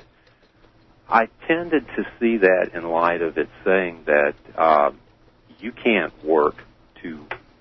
I tended to see that in light of it saying that uh, you can't work to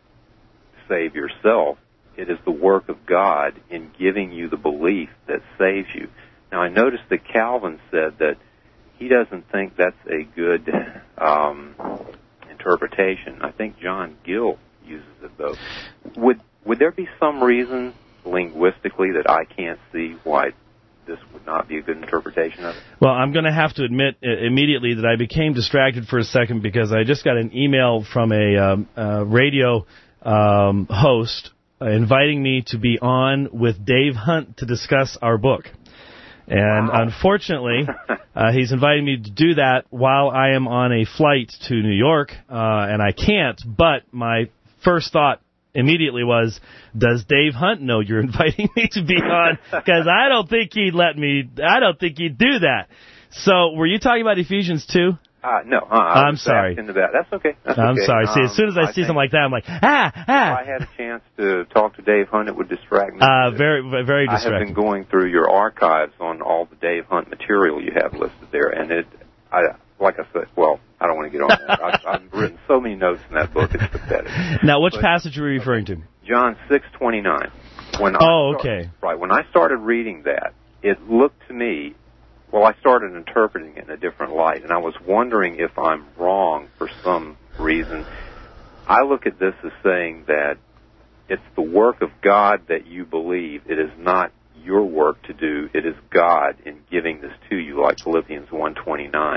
save yourself. It is the work of God in giving you the belief that saves you. Now, I noticed that Calvin said that he doesn't think that's a good um, interpretation. I think John Gill uses it, though. Would would there be some reason linguistically that I can't see why this would not be a good interpretation of it? Well, I'm going to have to admit uh, immediately that I became distracted for a second because I just got an email from a um, uh, radio um, host uh, inviting me to be on with Dave Hunt to discuss our book. And wow. Unfortunately, uh, he's inviting me to do that while I am on a flight to New York, uh, and I can't. But my first thought immediately was, does Dave Hunt know you're inviting me to be on? Because I don't think he'd let me, I don't think he'd do that. So were you talking about Ephesians two? Uh, no, uh, I I'm was sorry. Into that. That's okay. That's I'm okay. sorry. See, um, as soon as I, I see think something like that, I'm like, ah, ah. If I had a chance to talk to Dave Hunt, it would distract me. Uh, very, very I distracting. have been going through your archives on all the Dave Hunt material you have listed there, and it, I, like I said, well, I don't want to get on that. I've, I've written so many notes in that book, it's pathetic. Now, which but, passage are you referring to? John six twenty-nine. When oh, I started, okay. Right. When I started reading that, it looked to me, well, I started interpreting it in a different light, and I was wondering if I'm wrong for some reason. I look at this as saying that it's the work of God that you believe. It is not your work to do. It is God in giving this to you, like Philippians one twenty-nine.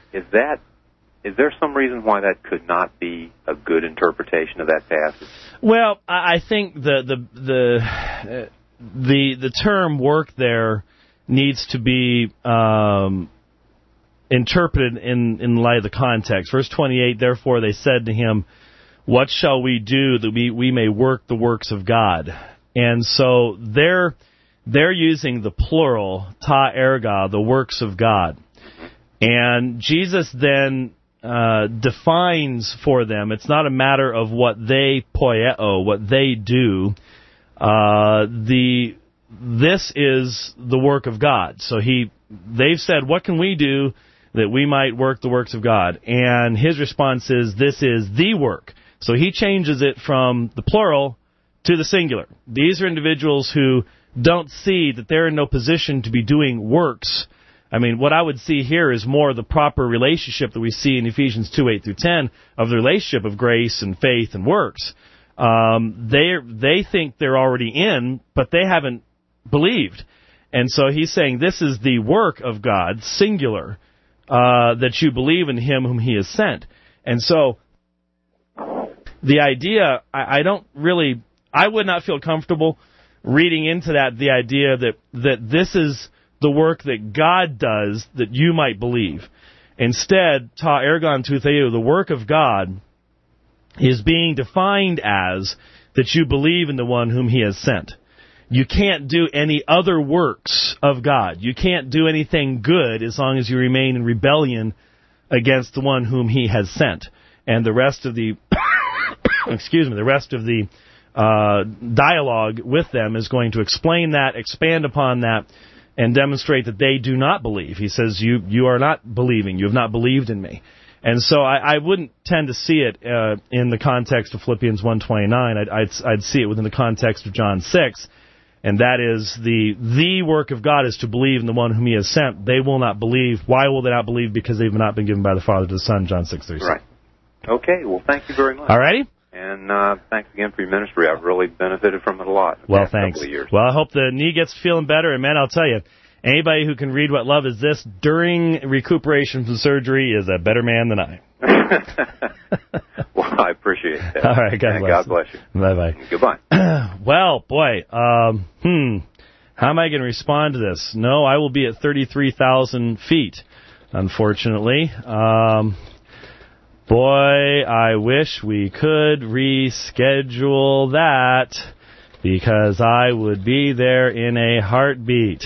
Is that is there some reason why that could not be a good interpretation of that passage? Well, I think the the the uh, the the term work there needs to be um, interpreted in in light of the context. Verse twenty-eight. Therefore, they said to him, "What shall we do that we we may work the works of God?" And so they're they're using the plural ta erga, the works of God. And Jesus then uh, defines for them, it's not a matter of what they poieo, what they do. Uh, the this is the work of God. So he they've said, what can we do that we might work the works of God? And his response is, this is the work. So he changes it from the plural to the singular. These are individuals who don't see that they're in no position to be doing works. I mean, what I would see here is more the proper relationship that we see in Ephesians two, eight through ten, of the relationship of grace and faith and works. Um, they they think they're already in, but they haven't believed. And so he's saying this is the work of God, singular, uh, that you believe in him whom he has sent. And so the idea, I, I don't really, I would not feel comfortable reading into that the idea that, that this is the work that God does that you might believe. Instead, ta ergon tu theou, the work of God, is being defined as that you believe in the one whom he has sent. You can't do any other works of God. You can't do anything good as long as you remain in rebellion against the one whom he has sent. And the rest of the excuse me, the rest of the uh, dialogue with them is going to explain that, expand upon that, and demonstrate that they do not believe. He says, you you are not believing. You have not believed in me. And so I, I wouldn't tend to see it uh, in the context of Philippians one twenty-nine. I'd, I'd, I'd see it within the context of John six, and that is the the work of God is to believe in the one whom he has sent. They will not believe. Why will they not believe? Because they've not been given by the Father to the Son, John six thirty-six. Right. Okay, well, thank you very much. All righty. And uh, thanks again for your ministry. I've really benefited from it a lot in the well, past thanks. couple of years. Well, I hope the knee gets feeling better. And, man, I'll tell you, anybody who can read What Love Is This during recuperation from surgery is a better man than I. Well, I appreciate that. All right, God and bless. God bless you. Bye-bye. Goodbye. Well, boy, um, hmm, how am I going to respond to this? No, I will be at thirty-three thousand feet, unfortunately. Um... Boy, I wish we could reschedule that, because I would be there in a heartbeat.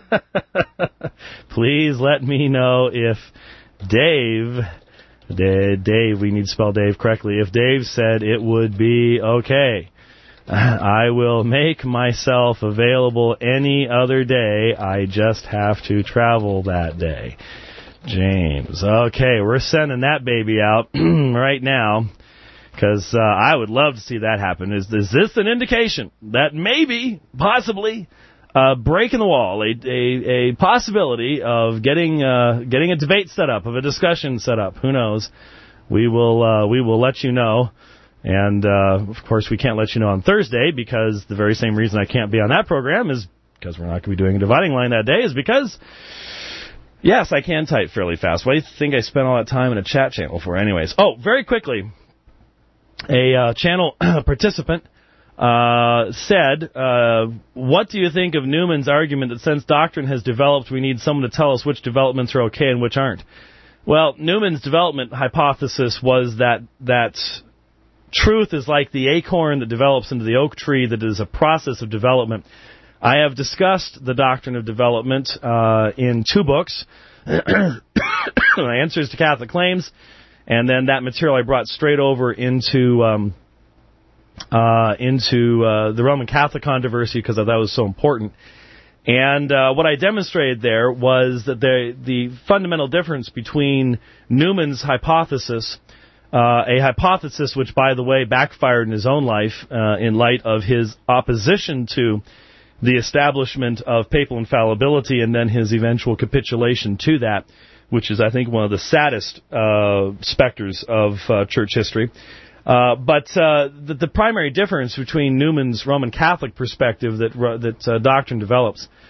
Please let me know if Dave, Dave, we need to spell Dave correctly, if Dave said it would be okay. I will make myself available any other day. I just have to travel that day. James. Okay, we're sending that baby out right now, because uh, I would love to see that happen. Is, is this an indication that maybe, possibly, uh, breaking the wall, a, a, a possibility of getting uh, getting a debate set up, of a discussion set up? Who knows? We will uh, we will let you know. And, uh, of course, we can't let you know on Thursday, because the very same reason I can't be on that program is because we're not going to be doing a dividing line that day, is because... Yes, I can type fairly fast. What do you think I spent all that time in a chat channel for anyways? Oh, very quickly, a uh, channel participant uh, said, uh, what do you think of Newman's argument that since doctrine has developed, we need someone to tell us which developments are okay and which aren't? Well, Newman's development hypothesis was that that truth is like the acorn that develops into the oak tree, that is a process of development. I have discussed the doctrine of development uh, in two books, Answers to Catholic Claims, and then that material I brought straight over into um, uh, into uh, the Roman Catholic controversy, because I thought it was so important. And uh, what I demonstrated there was that the the fundamental difference between Newman's hypothesis, uh, a hypothesis which, by the way, backfired in his own life uh, in light of his opposition to the establishment of papal infallibility, and then his eventual capitulation to that, which is, I think, one of the saddest uh, specters of uh, church history. Uh, but uh, the, the primary difference between Newman's Roman Catholic perspective that that uh, doctrine develops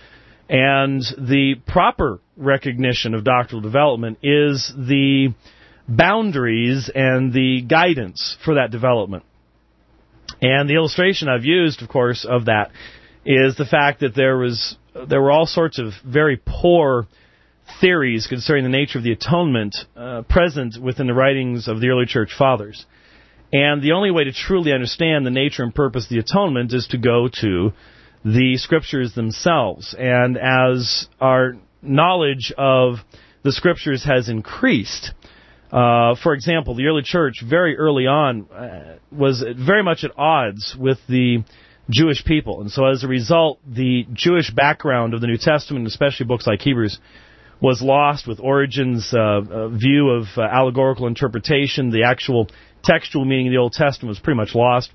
And the proper recognition of doctrinal development is the boundaries and the guidance for that development. And the illustration I've used, of course, of that is the fact that there was there were all sorts of very poor theories concerning the nature of the atonement uh, present within the writings of the early church fathers. And the only way to truly understand the nature and purpose of the atonement is to go to the Scriptures themselves. And as our knowledge of the Scriptures has increased, uh, for example, the early church very early on uh, was very much at odds with the Jewish people. And so as a result, the Jewish background of the New Testament, especially books like Hebrews, was lost with Origen's uh, uh, view of uh, allegorical interpretation. The actual textual meaning of the Old Testament was pretty much lost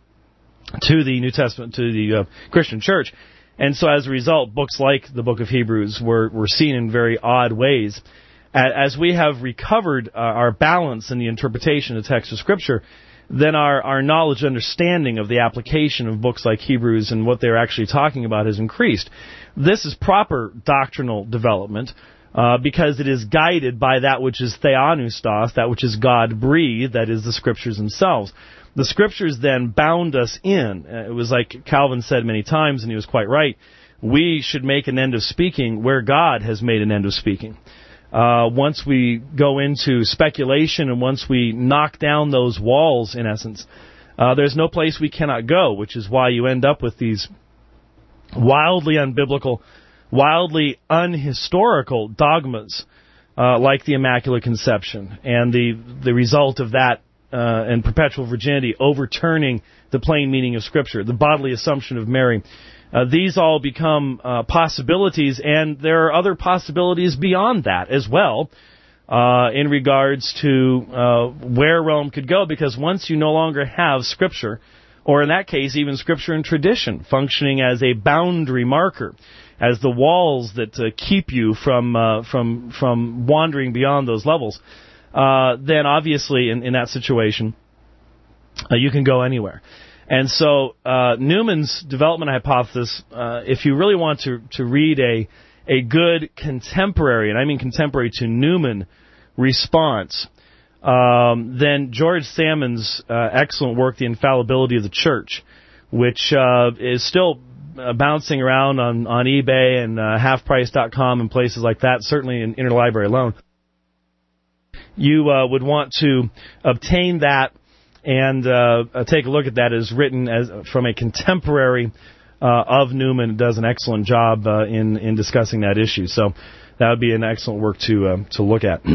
to the New Testament, to the uh, Christian church. And so as a result, books like the book of Hebrews were, were seen in very odd ways. As we have recovered uh, our balance in the interpretation of the text of Scripture, then our, our knowledge and understanding of the application of books like Hebrews and what they're actually talking about has increased. This is proper doctrinal development uh, because it is guided by that which is theopneustos, that which is God-breathed, that is the Scriptures themselves. The Scriptures then bound us in. Uh, it was like Calvin said many times, and he was quite right, we should make an end of speaking where God has made an end of speaking. Uh, once we go into speculation and once we knock down those walls, in essence, uh, there's no place we cannot go, which is why you end up with these wildly unbiblical, wildly unhistorical dogmas uh, like the Immaculate Conception and the, the result of that uh, and perpetual virginity overturning the plain meaning of Scripture, the bodily assumption of Mary. Uh, these all become uh, possibilities, and there are other possibilities beyond that as well uh, in regards to uh, where Rome could go, because once you no longer have Scripture, or in that case even Scripture and tradition, functioning as a boundary marker, as the walls that uh, keep you from uh, from from wandering beyond those levels, uh, then obviously in, in that situation uh, you can go anywhere. And so uh, Newman's development hypothesis, uh, if you really want to, to read a a good contemporary, and I mean contemporary to Newman, response, um, then George Salmon's uh, excellent work, The Infallibility of the Church, which uh, is still uh, bouncing around on, on eBay and uh, half price dot com and places like that, certainly in Interlibrary alone. You uh, would want to obtain that and uh, take a look at that. As written as from a contemporary uh, of Newman. It does an excellent job uh, in in discussing that issue. So that would be an excellent work to uh, to look at.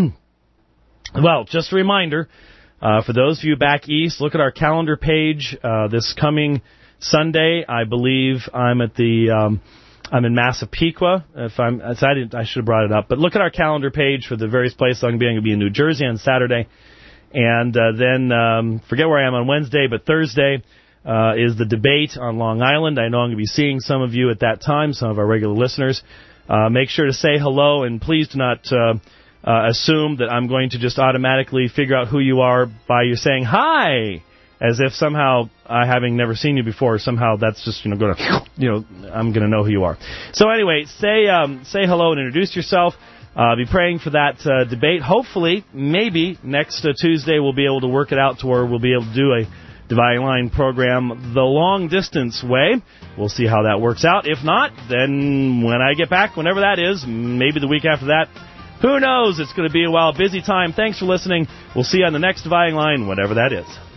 Well, just a reminder uh, for those of you back east, look at our calendar page. Uh, this coming Sunday, I believe I'm at the um, I'm in Massapequa. If I'm, I didn't, I should have brought it up. But look at our calendar page for the various places I'm going to be. I'm going to be in New Jersey on Saturday. And uh, then, um, forget where I am on Wednesday, but Thursday uh, is the debate on Long Island. I know I'm going to be seeing some of you at that time, some of our regular listeners. Uh, make sure to say hello, and please do not uh, uh, assume that I'm going to just automatically figure out who you are by you saying hi, as if somehow, uh, having never seen you before, somehow that's just, you know, going to, you know, I'm going to know who you are. So anyway, say um, say hello and introduce yourself. Uh, be praying for that uh, debate. Hopefully, maybe next uh, Tuesday we'll be able to work it out to where we'll be able to do a Dividing Line program the long-distance way. We'll see how that works out. If not, then when I get back, whenever that is, maybe the week after that, who knows? It's going to be a while. Busy time. Thanks for listening. We'll see you on the next Dividing Line, whatever that is.